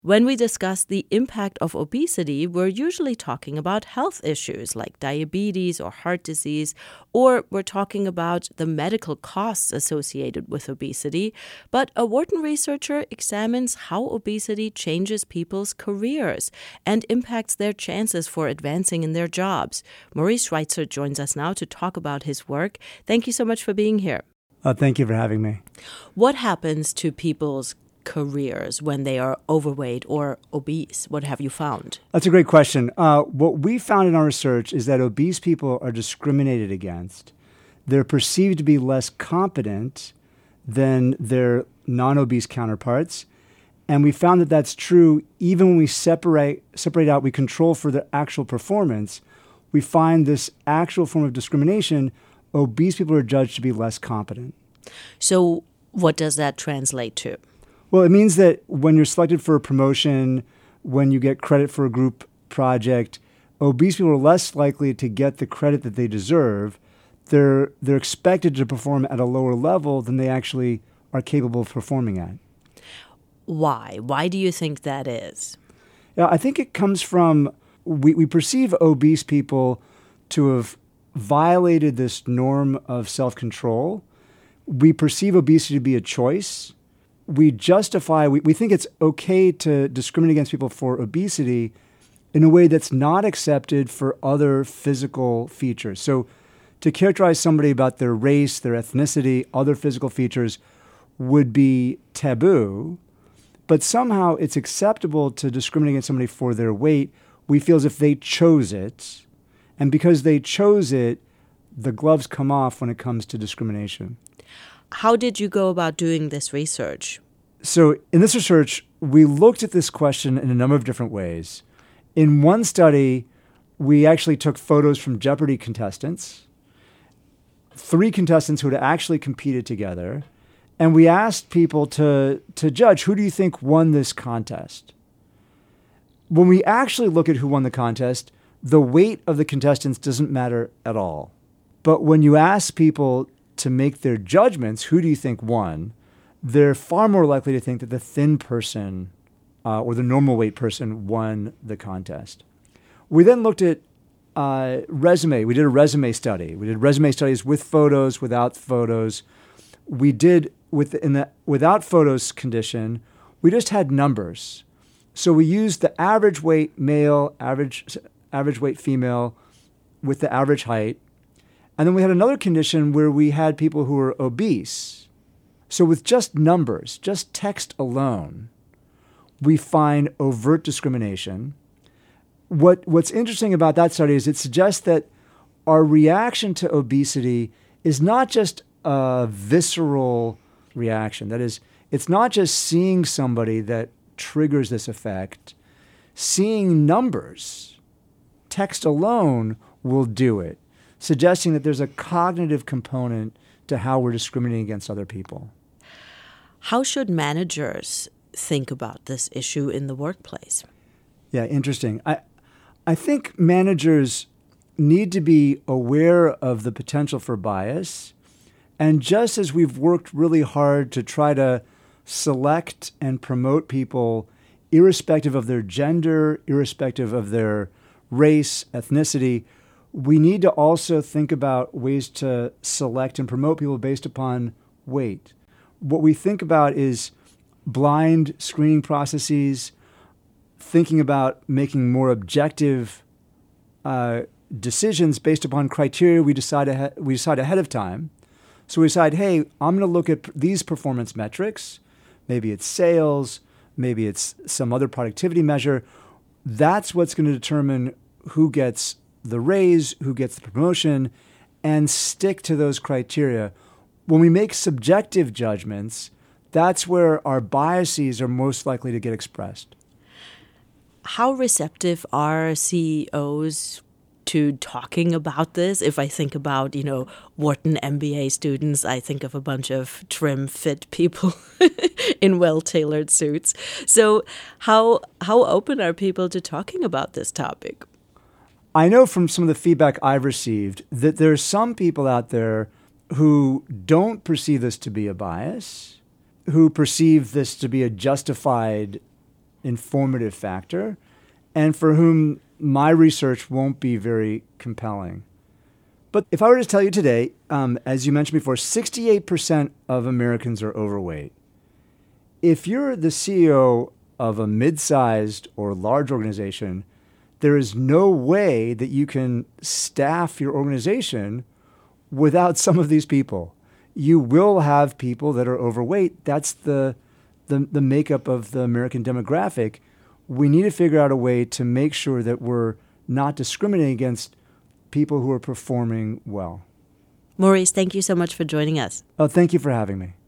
When we discuss the impact of obesity, we're usually talking about health issues like diabetes or heart disease, or we're talking about the medical costs associated with obesity. But a Wharton researcher examines how obesity changes people's careers and impacts their chances for advancing in their jobs. Maurice Schweitzer joins us now to talk about his work. Thank you so much for being here. Thank you for having me. What happens to people's careers when they are overweight or obese? What have you found? That's a great question. What we found in our research is that obese people are discriminated against. They're perceived to be less competent than their non-obese counterparts. And we found that that's true even when we separate out, we control for the actual performance. We find this actual form of discrimination, obese people are judged to be less competent. So what does that translate to? Well, it means that when you're selected for a promotion, when you get credit for a group project, obese people are less likely to get the credit that they deserve. They're expected to perform at a lower level than they actually are capable of performing at. Why? Why do you think that is? Yeah, I think it comes from we perceive obese people to have violated this norm of self-control. We perceive obesity to be a choice. We think it's okay to discriminate against people for obesity in a way that's not accepted for other physical features. So to characterize somebody about their race, their ethnicity, other physical features would be taboo, but somehow it's acceptable to discriminate against somebody for their weight. We feel as if they chose it, and because they chose it, the gloves come off when it comes to discrimination. How did you go about doing this research? So in this research, we looked at this question in a number of different ways. In one study, we actually took photos from Jeopardy contestants, 3 contestants who had actually competed together, and we asked people to judge, who do you think won this contest? When we actually look at who won the contest, the weight of the contestants doesn't matter at all. But when you ask people to make their judgments, who do you think won, they're far more likely to think that the thin person or the normal weight person won the contest. We then looked at resume. We did a resume study. We did resume studies with photos, without photos. We did, in the without photos condition, we just had numbers. So we used the average weight male, average weight female with the average height. And then we had another condition where we had people who were obese. So with just numbers, just text alone, we find overt discrimination. What's interesting about that study is it suggests that our reaction to obesity is not just a visceral reaction. That is, it's not just seeing somebody that triggers this effect. Seeing numbers, text alone will do it, suggesting that there's a cognitive component to how we're discriminating against other people. How should managers think about this issue in the workplace? Yeah, interesting. I think managers need to be aware of the potential for bias. And just as we've worked really hard to try to select and promote people irrespective of their gender, irrespective of their race, ethnicity, we need to also think about ways to select and promote people based upon weight. What we think about is blind screening processes, thinking about making more objective decisions based upon criteria we decide ahead of time. So we decide, hey, I'm going to look at these performance metrics. Maybe it's sales, maybe it's some other productivity measure. That's what's going to determine who gets the raise, who gets the promotion, and stick to those criteria. When we make subjective judgments, that's where our biases are most likely to get expressed. How receptive are CEOs to talking about this? If I think about, Wharton MBA students, I think of a bunch of trim, fit people in well-tailored suits. So how open are people to talking about this topic? I know from some of the feedback I've received that there are some people out there who don't perceive this to be a bias, who perceive this to be a justified informative factor and for whom my research won't be very compelling. But if I were to tell you today, as you mentioned before, 68% of Americans are overweight. If you're the CEO of a mid-sized or large organization, there is no way that you can staff your organization without some of these people. You will have people that are overweight. That's the makeup of the American demographic. We need to figure out a way to make sure that we're not discriminating against people who are performing well. Maurice, thank you so much for joining us. Oh, thank you for having me.